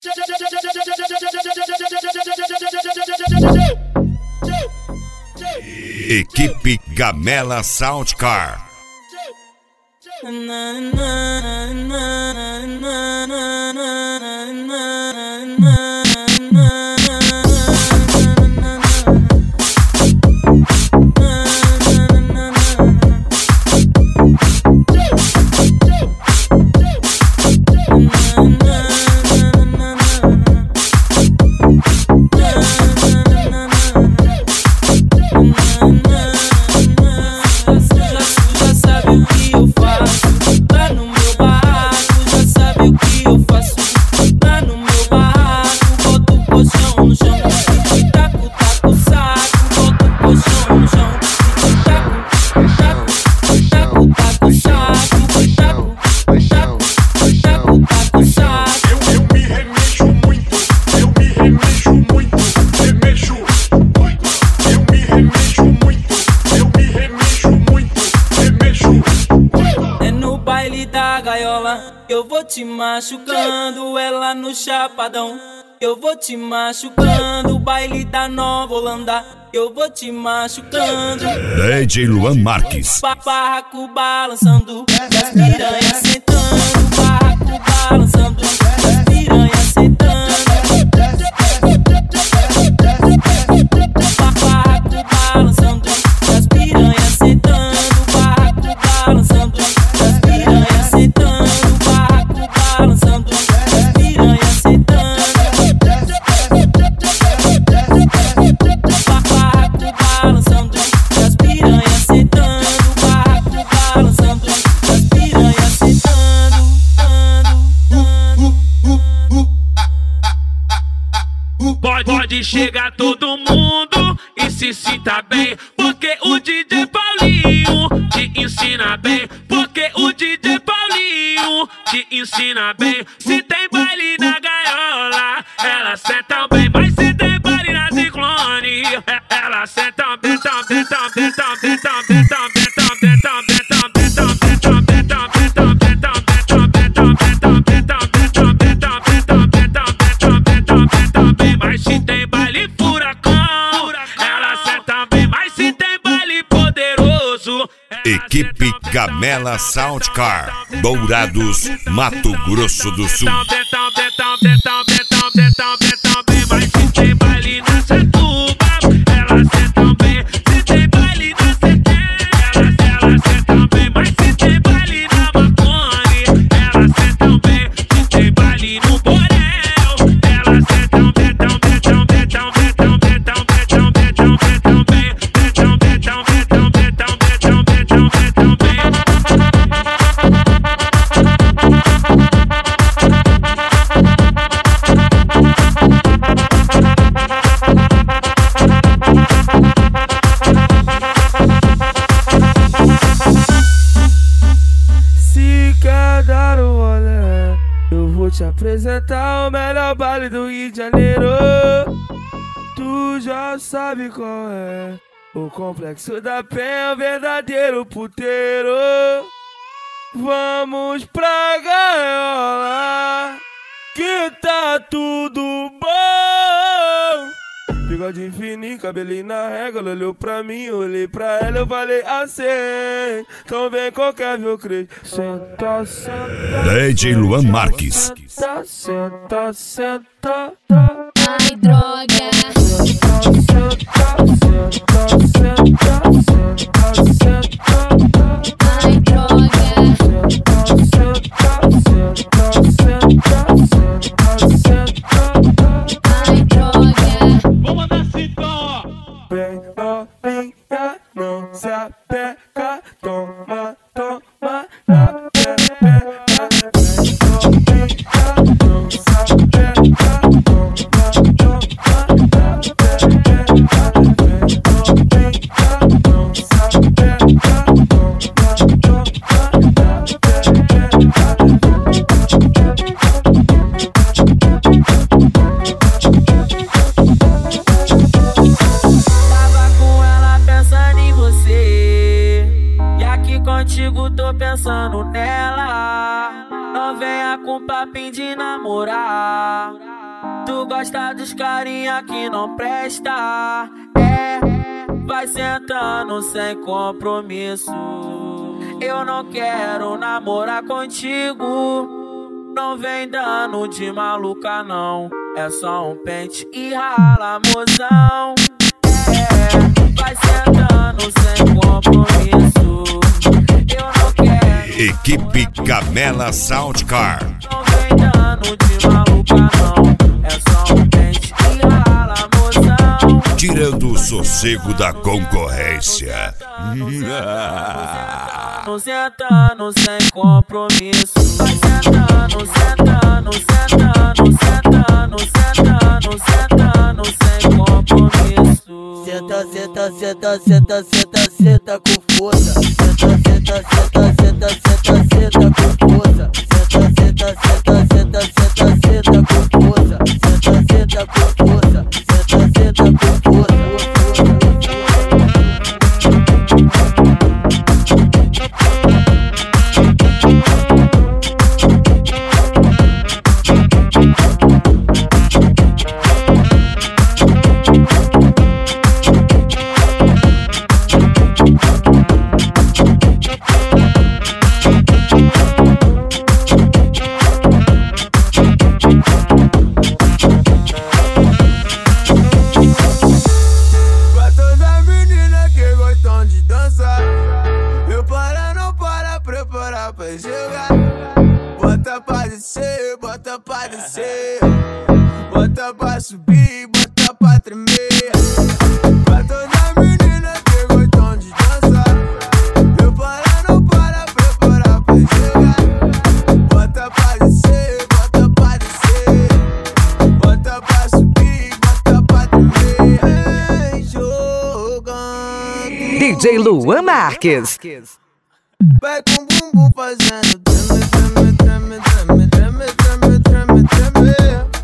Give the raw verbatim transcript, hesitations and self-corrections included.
Equipe Gamela Soundcar. Eu vou te machucando, ela no chapadão. Eu vou te machucando, baile da Nova Holanda. Eu vou te machucando. D J Luan Marques. Barraco balançando, as piranhas sentando. Barraco balançando, as piranhas sentando. Barraco balançando, as piranhas sentando. Barraco balançando, as piranhas sentando. Balançando, as piranhas sentando. Barraco balançando, as piranhas sentando. Barraco balançando, as piranhas sentando. Pode, pode chegar todo mundo e se sinta bem, porque o D J Paulinho te ensina bem. Porque o D J Paulinho te ensina bem. Se tem baile na gaiola, ela senta bem. Mas se tem baile na Ciclone, ela senta bem, também, também, também, também, também, também, também, também, também, também, também, também, também, também, também, também, também. Mas se tem baile furacão, ela senta bem. Mas se tem baile poderoso, Equipe Gamela Soundcar, Dourados, Mato Grosso do Sul. Mas se tem baile na Satuba, ela senta bem. Se tem baile na Sequeira, ela senta bem. Mas se tem baile na Marconi, ela senta bem. Se tem baile no Borel, ela senta bem, tão bem, tão bem, tão bem, tão bem, tão bem, tão bem, tão bem, tão bem, tão bem, tão bem, tão bem, tão bem, tão bem, tão bem, tão bem. Se quer dar um rolê, eu vou te apresentar o melhor baile do Rio de Janeiro. Tu já sabe qual é, o Complexo da Penha, o verdadeiro puteiro. Vamos pra gaiola, que tá tudo bom. Bigode fininho, cabelinho na régua. Ela olhou pra mim, eu olhei pra ela, eu falei assim: então vem qualquer meu crente. Senta, senta. D J Luan Marques. Senta, senta, senta. Ai, droga. Senta, senta, senta, senta, senta, senta. Ai, droga. Senta, senta, senta, senta, senta. Ai, droga. Vou mandar assim, então, ó. Vem novinha, não se apeca, toma, toma na pepeca. Vem novinha, não se apeca, toma, toma na pepeca. Vem novinha, não se apeca, toma, toma na pepeca. Contigo tô pensando nela. Não venha com papinho de namorar. Tu gosta dos carinha que não presta. É, vai sentando sem compromisso. Eu não quero namorar contigo. Não vem dando de maluca não. É só um pente e rala, mozão. É, vai sentando sem compromisso. Eu não quero. Equipe Camela Soundcar. Não vem dando de maluca não. É só um pente e rala, mozão. Tirando o sossego da concorrência. Sentando, sentando sem compromisso. Vai sentando, sentando, sentando, sentando, sentando, sentando sem compromisso. Senta, senta, senta, senta, senta, senta com força. Senta, senta, senta, senta, senta, senta com força. Senta, senta, senta, senta, senta, senta com força. Senta, senta com força. Senta, senta com força. Pra jogar, bota pra descer, bota pra descer, bota pra subir, bota pra tremer. Pra toda menina que gostam de dançar, eu para, não para, prepara pra jogar. Bota pra descer, bota pra descer, bota pra subir, bota pra tremer. Vem jogando D J Luan Marques. vai com bumbum fazendo treme, treme, treme, treme, treme, treme, treme, treme.